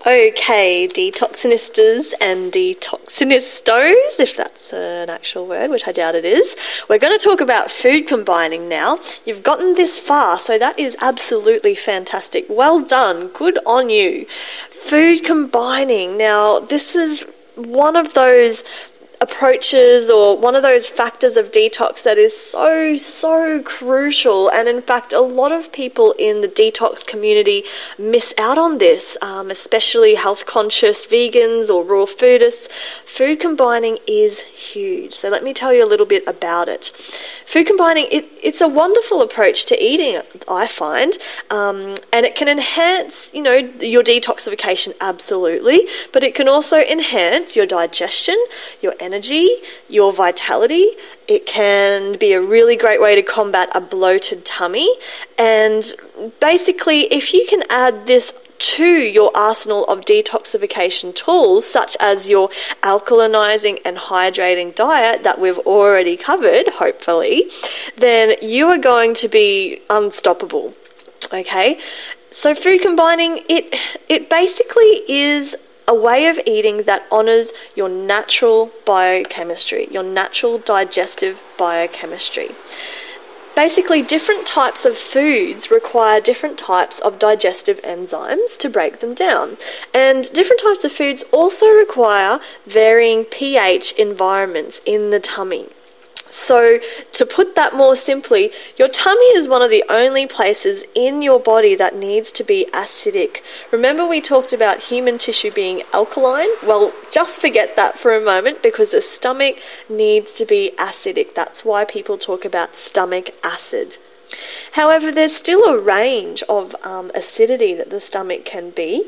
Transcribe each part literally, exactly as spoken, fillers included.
Okay, detoxinistas and detoxinistos, if that's an actual word, which I doubt it is. We're going to talk about food combining now. You've gotten this far, so that is absolutely fantastic. Well done. Good on you. Food combining. Now, this is one of those approaches or one of those factors of detox that is so, so crucial. And in fact, a lot of people in the detox community miss out on this, um, especially health conscious vegans or raw foodists. Food combining is huge. So let me tell you a little bit about it. Food combining, it, it's a wonderful approach to eating, I find, um, and it can enhance, you know, your detoxification, absolutely, but it can also enhance your digestion, your energy, your vitality. It can be a really great way to combat a bloated tummy, and basically, if you can add this to your arsenal of detoxification tools, such as your alkalinizing and hydrating diet that we've already covered, hopefully, then you are going to be unstoppable. Okay, so food combining, it it basically is a way of eating that honors your natural biochemistry, your natural digestive biochemistry. Basically, different types of foods require different types of digestive enzymes to break them down. And different types of foods also require varying pH environments in the tummy. So, to put that more simply, your tummy is one of the only places in your body that needs to be acidic. Remember we talked about human tissue being alkaline? Well, just forget that for a moment, because the stomach needs to be acidic. That's why people talk about stomach acid. However, there's still a range of um, acidity that the stomach can be.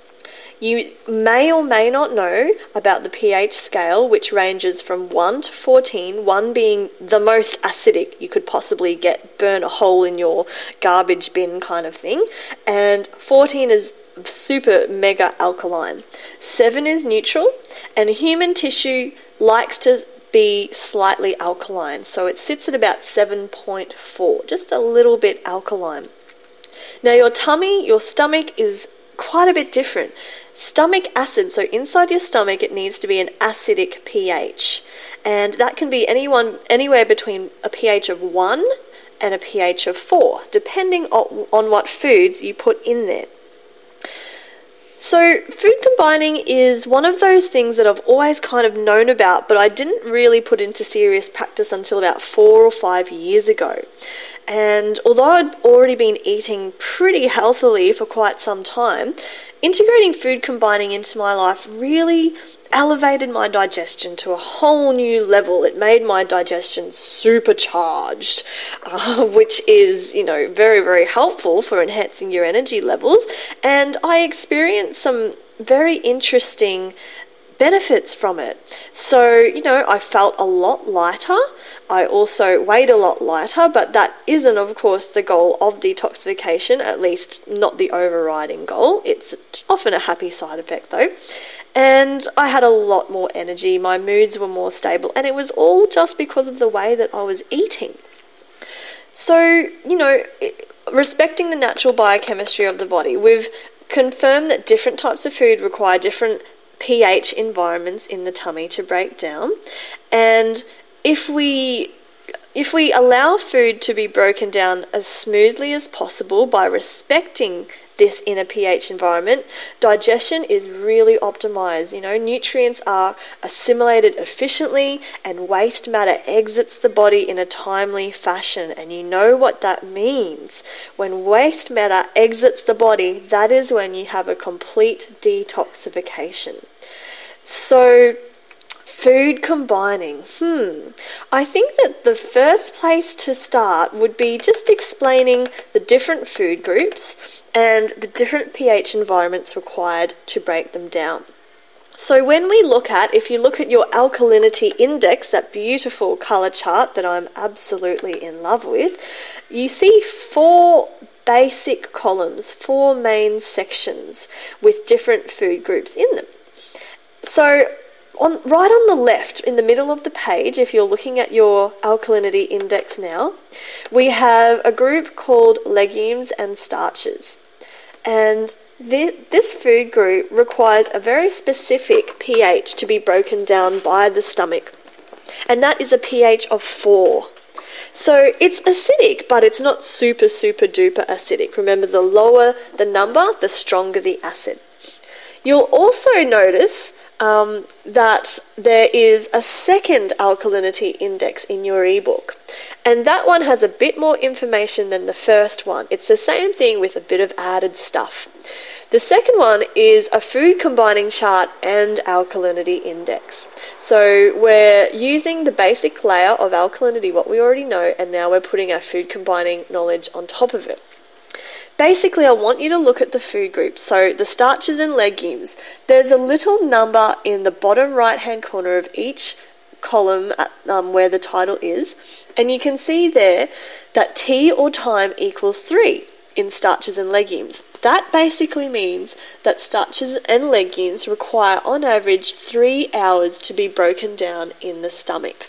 You may or may not know about the pH scale, which ranges from one to fourteen, one being the most acidic you could possibly get, burn a hole in your garbage bin kind of thing, and fourteen is super mega alkaline. seven is neutral, and human tissue likes to be slightly alkaline, so it sits at about seven point four, just a little bit alkaline. Now your tummy, your stomach is quite a bit different. Stomach acid, so inside your stomach it needs to be an acidic pH, and that can be anyone anywhere between a pH of one and a pH of four, depending on, on what foods you put in there. So food combining is one of those things that I've always kind of known about, but I didn't really put into serious practice until about four or five years ago. And although I'd already been eating pretty healthily for quite some time, integrating food combining into my life really elevated my digestion to a whole new level. It made my digestion supercharged, uh, which is, you know, very, very helpful for enhancing your energy levels. And I experienced some very interesting benefits from it. So, you know, I felt a lot lighter. I also weighed a lot lighter, but that isn't, of course, the goal of detoxification, at least not the overriding goal. It's often a happy side effect, though. And I had a lot more energy, my moods were more stable, and it was all just because of the way that I was eating. So, you know, respecting the natural biochemistry of the body, we've confirmed that different types of food require different pH environments in the tummy to break down, and if we if we allow food to be broken down as smoothly as possible by respecting this inner pH environment, digestion is really optimized. You know, nutrients are assimilated efficiently and waste matter exits the body in a timely fashion. And you know what that means. When waste matter exits the body, that is when you have a complete detoxification. So, food combining. Hmm. I think that the first place to start would be just explaining the different food groups and the different pH environments required to break them down. So when we look at, if you look at your alkalinity index, that beautiful colour chart that I'm absolutely in love with, you see four basic columns, four main sections with different food groups in them. So On, right on the left, in the middle of the page, if you're looking at your alkalinity index now, we have a group called legumes and starches. And This food group requires a very specific pH to be broken down by the stomach, and that is a pH of four. So it's acidic, but it's not super, super duper acidic. Remember, the lower the number, the stronger the acid. You'll also notice um, that there is a second alkalinity index in your ebook, and that one has a bit more information than the first one. It's the same thing with a bit of added stuff. The second one is a food combining chart and alkalinity index. So we're using the basic layer of alkalinity, what we already know, and now we're putting our food combining knowledge on top of it. Basically, I want you to look at the food groups. So the starches and legumes, there's a little number in the bottom right hand corner of each column at, um, where the title is, and you can see there that T or time equals three in starches and legumes. That basically means that starches and legumes require on average three hours to be broken down in the stomach.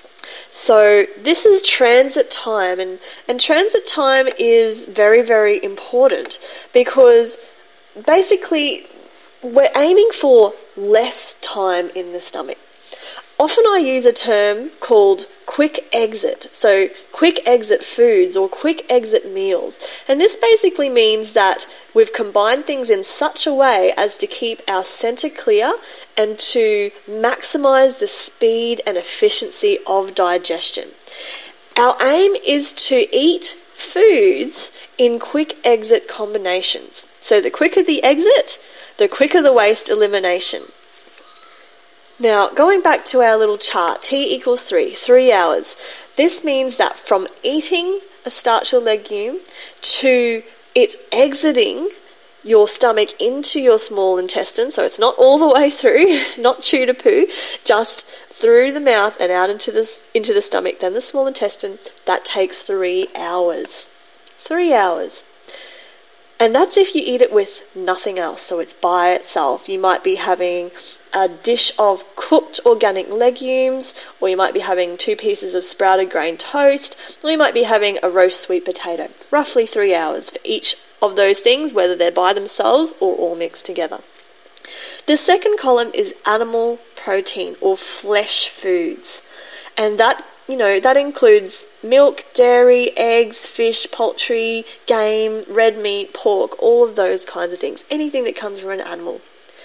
So this is transit time, and, and transit time is very, very important because basically we're aiming for less time in the stomach. Often I use a term called quick exit, so quick exit foods or quick exit meals. And this basically means that we've combined things in such a way as to keep our center clear and to maximize the speed and efficiency of digestion. Our aim is to eat foods in quick exit combinations. So the quicker the exit, the quicker the waste elimination. Now, going back to our little chart, T equals three, three hours. This means that from eating a starch or legume to it exiting your stomach into your small intestine, so it's not all the way through, not chew to poo, just through the mouth and out into the, into the stomach, then the small intestine, that takes three hours. Three hours. And that's if you eat it with nothing else, so it's by itself. You might be having a dish of cooked organic legumes, or you might be having two pieces of sprouted grain toast, or you might be having a roast sweet potato. Roughly three hours for each of those things, whether they're by themselves or all mixed together. The second column is animal protein or flesh foods, and that You know, that includes milk, dairy, eggs, fish, poultry, game, red meat, pork, all of those kinds of things. Anything that comes from an animal.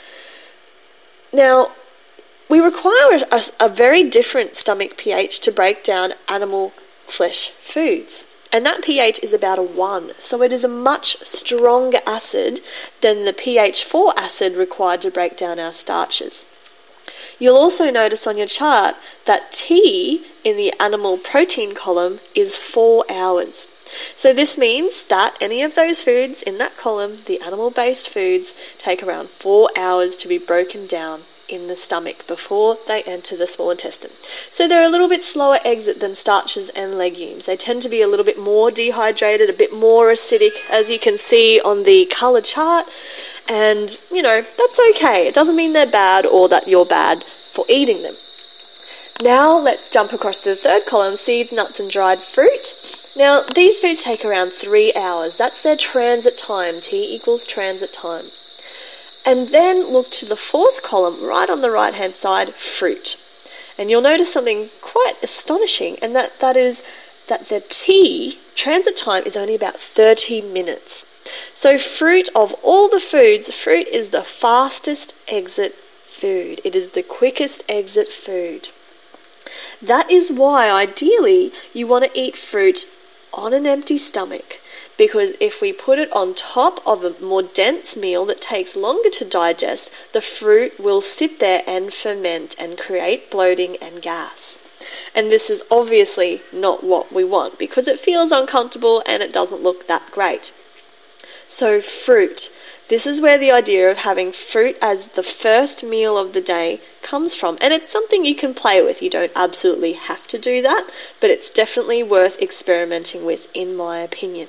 Now, we require a, a very different stomach pH to break down animal flesh foods. And that pH is about a one. So it is a much stronger acid than the pH four acid required to break down our starches. You'll also notice on your chart that T in the animal protein column is four hours. So this means that any of those foods in that column, the animal-based foods, take around four hours to be broken down in the stomach before they enter the small intestine. So they're a little bit slower exit than starches and legumes. They tend to be a little bit more dehydrated, a bit more acidic, as you can see on the colour chart. And, you know, that's okay. It doesn't mean they're bad or that you're bad for eating them. Now let's jump across to the third column, seeds, nuts and dried fruit. Now these foods take around three hours. That's their transit time. T equals transit time. And then look to the fourth column, right on the right hand side, fruit. And you'll notice something quite astonishing, and that, that is that the T, transit time, is only about thirty minutes. So fruit, of all the foods, fruit is the fastest exit food. It is the quickest exit food. That is why, ideally, you want to eat fruit on an empty stomach, because if we put it on top of a more dense meal that takes longer to digest, the fruit will sit there and ferment and create bloating and gas. And this is obviously not what we want, because it feels uncomfortable and it doesn't look that great. So fruit. This is where the idea of having fruit as the first meal of the day comes from. And it's something you can play with. You don't absolutely have to do that, but it's definitely worth experimenting with, in my opinion.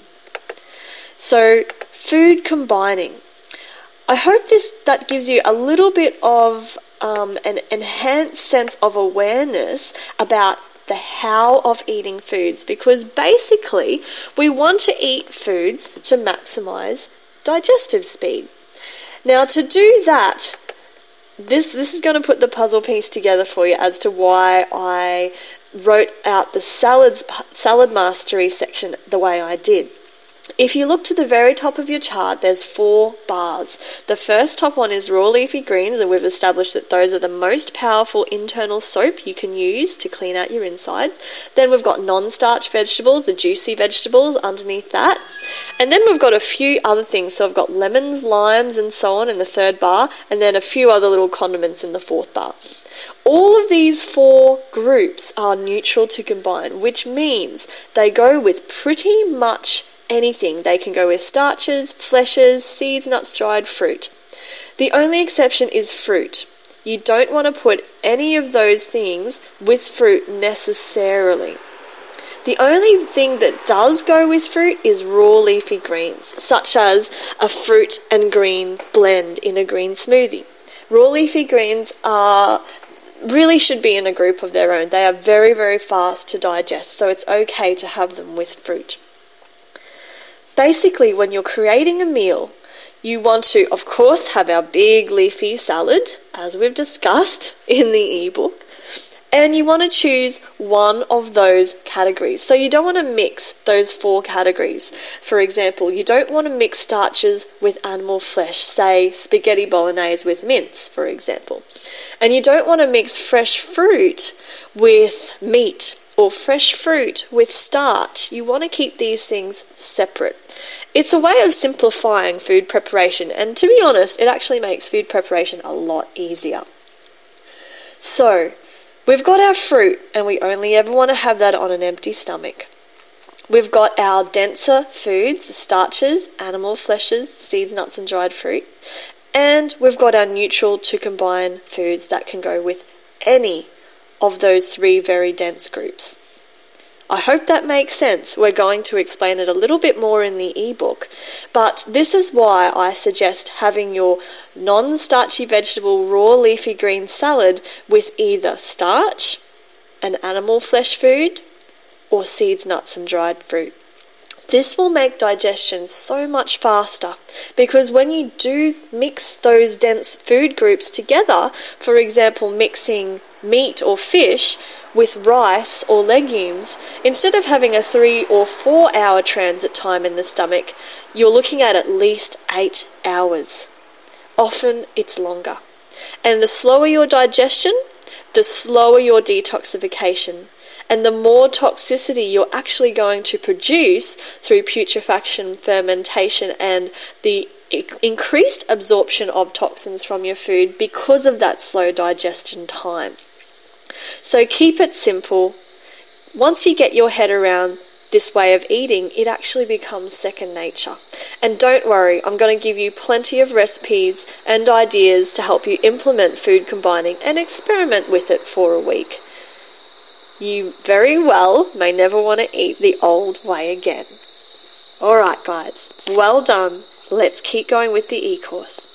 So, food combining. I hope this that gives you a little bit of um, an enhanced sense of awareness about the how of eating foods, because basically we want to eat foods to maximize digestive speed. Now to do that, this this is going to put the puzzle piece together for you as to why I wrote out the salads salad mastery section the way I did. If you look to the very top of your chart, there's four bars. The first top one is raw leafy greens, and we've established that those are the most powerful internal soap you can use to clean out your insides. Then we've got non-starch vegetables, the juicy vegetables underneath that. And then we've got a few other things. So I've got lemons, limes, and so on in the third bar, and then a few other little condiments in the fourth bar. All of these four groups are neutral to combine, which means they go with pretty much anything. They can go with starches, fleshes, seeds, nuts, dried fruit. The only exception is fruit. You don't want to put any of those things with fruit necessarily. The only thing that does go with fruit is raw leafy greens, such as a fruit and green blend in a green smoothie. Raw leafy greens are really should be in a group of their own. They are very, very fast to digest, so it's okay to have them with fruit. Basically, when you're creating a meal, you want to, of course, have our big leafy salad, as we've discussed in the ebook, and you want to choose one of those categories. So you don't want to mix those four categories. For example, you don't want to mix starches with animal flesh, say spaghetti bolognese with mince, for example. And you don't want to mix fresh fruit with meat, or fresh fruit with starch. You want to keep these things separate. It's a way of simplifying food preparation, and to be honest, it actually makes food preparation a lot easier. So, we've got our fruit, and we only ever want to have that on an empty stomach. We've got our denser foods, starches, animal fleshes, seeds, nuts, and dried fruit. And we've got our neutral to combine foods that can go with any of those three very dense groups. I hope that makes sense. We're going to explain it a little bit more in the ebook, but this is why I suggest having your non-starchy vegetable raw leafy green salad with either starch, an animal flesh food, or seeds, nuts, and dried fruit. This will make digestion so much faster, because when you do mix those dense food groups together, for example, mixing meat or fish with rice or legumes, instead of having a three or four hour transit time in the stomach, you're looking at at least eight hours. Often it's longer. And the slower your digestion, the slower your detoxification, and the more toxicity you're actually going to produce through putrefaction, fermentation, and the increased absorption of toxins from your food because of that slow digestion time. So keep it simple. Once you get your head around this way of eating, it actually becomes second nature. And don't worry, I'm going to give you plenty of recipes and ideas to help you implement food combining and experiment with it for a week. You very well may never want to eat the old way again. Alright guys, well done. Let's keep going with the e-course.